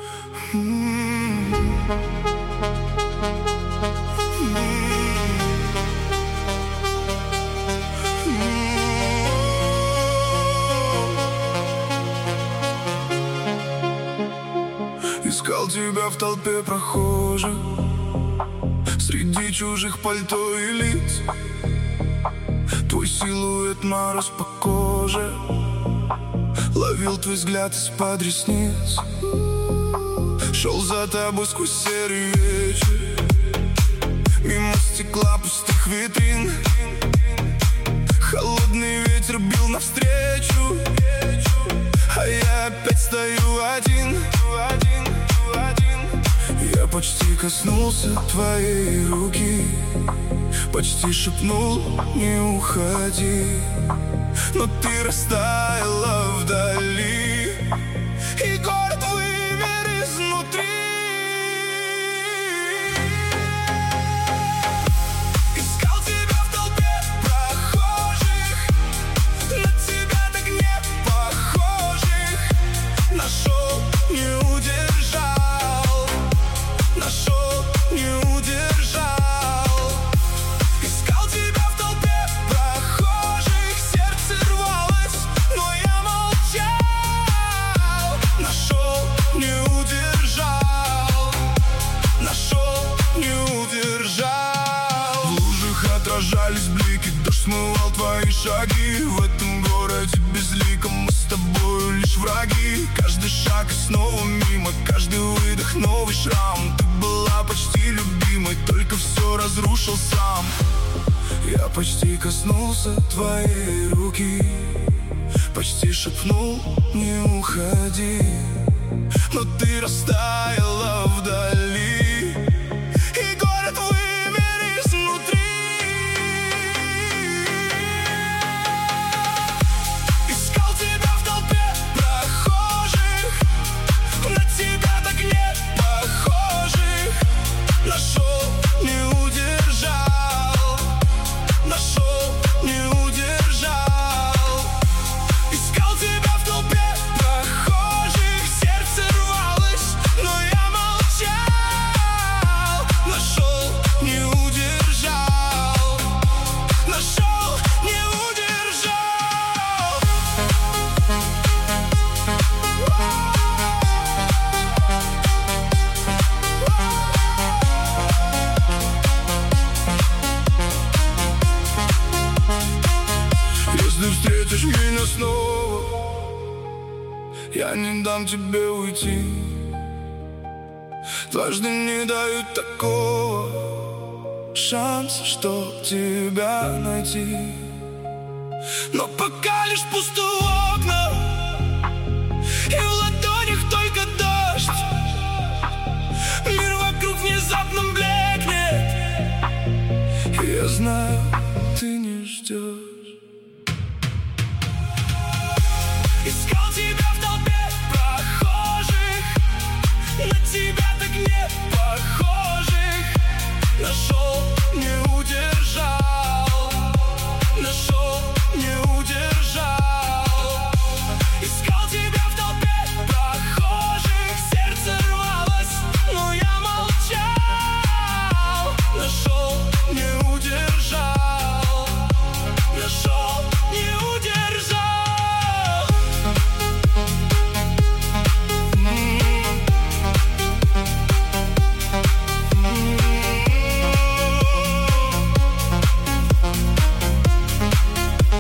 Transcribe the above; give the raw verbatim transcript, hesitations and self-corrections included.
Искал тебя в толпе прохожих, среди чужих пальто и лиц. Твой силуэт, мороз по коже, ловил твой взгляд из-под ресниц. Шел за тобой сквозь серый вечер, мимо стекла пустых витрин. Холодный ветер бил навстречу, а я опять стою один. Я почти коснулся твоей руки, почти шепнул: не уходи. Но ты растаяла вдали, и город вымер изнутри. Искал тебя в толпе прохожих, на тебя так не похожих. Нашел, не удержал, нашел, не удержал. Искал тебя в толпе прохожих, сердце рвалось, но я молчал. Нашел, не удержал, нашел, не удержал. В лужах отражались блики, дождь смывал твои шаги. В этом городе безликом мы с тобою лишь враги. Каждый шаг и снова мимо, каждый выдох новый шрам. Ты была почти любимой, только все разрушил сам. Я почти коснулся твоей руки, почти шепнул: не уходи. Но ты растаяла вдали, и город вымер изнутри. Искал тебя в толпе прохожих, на тебя так не похожих. Нашел, не удержал, нашел, не удержал. Искал тебя в толпе прохожих, сердце рвалось, но я молчал. Нашел, не удержал, нашел, не удержал. Если встретишь меня снова, я не дам тебе уйти. Дважды не дают такого шанса, чтоб тебя найти. Но пока лишь пустую